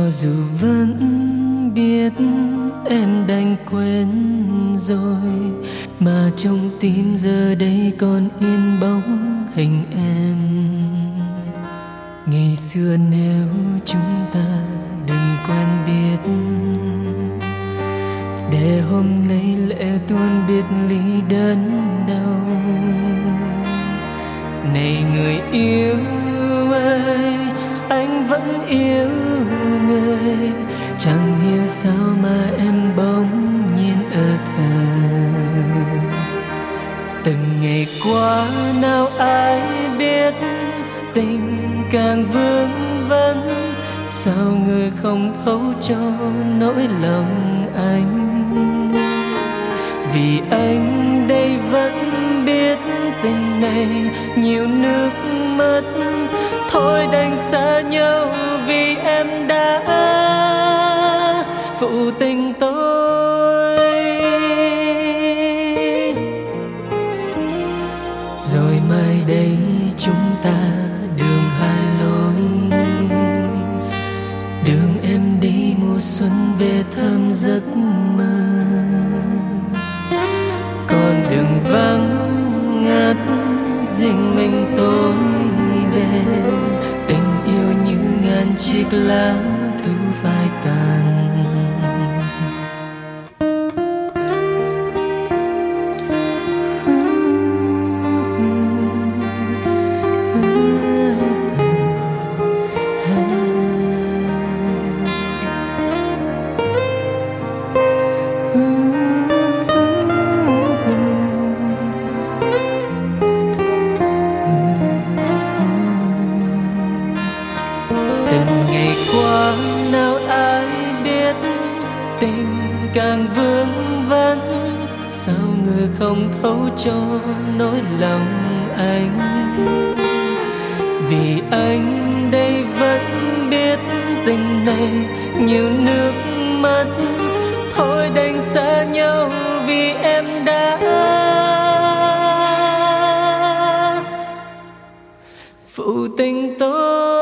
dù vẫn biết em đành quên rồi, mà trong tim giờ đây còn in bóng hình em. Ngày xưa nếu chúng ta đừng quen biết, để hôm nay lệ tuôn biệt ly đớn đau. Này người yêu ơi, anh vẫn yêu người, chẳng hiểu sao mà em bỗng nhiên ở thờ. Từng ngày qua nào ai biết tình càng vương vấn, sao người không thấu cho nỗi lòng anh. Vì anh đây vẫn biết tình này nhiều nước mắt, thôi đành xa nhau vì em đã phụ tình tôi. Rồi mai đây chúng ta đường hai lối, đường em đi mùa xuân về thơm giấc mơ. Còn đường vắng ngắt riêng mình tôi về, tình yêu như ngàn chiếc lá thu phai tàn. Nào ai biết tình càng vương vấn, sao người không thấu cho nỗi lòng anh. Vì anh đây vẫn biết tình này nhiều nước mắt, thôi đành xa nhau vì em đã phụ tình tôi.